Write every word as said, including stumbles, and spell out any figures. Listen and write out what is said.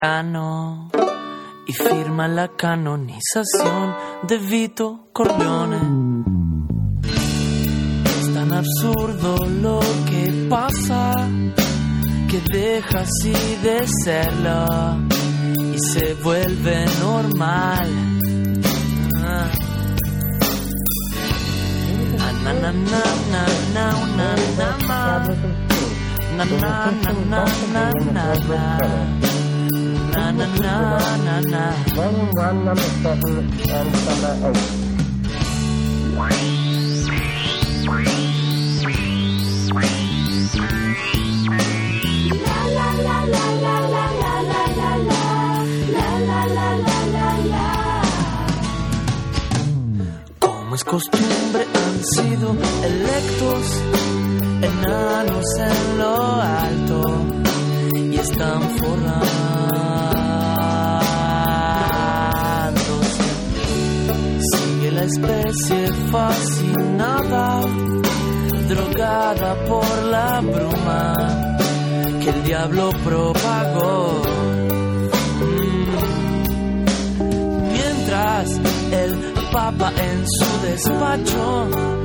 Vaticano y firma la canonización de Vito Corleone. Es tan absurdo lo que pasa que deja así de serlo y se vuelve normal. Ah. Na na na na na na na na na na na na na na na na na. Volume one, number seven, and number eight. La la la la la la la la la la la la la la. Como es costumbre han sido electos enanos en lo alto y están forrándose. Sigue la especie fascinada, drogada por la bruma que el diablo propagó. Mm. Mientras el Papa en su despacho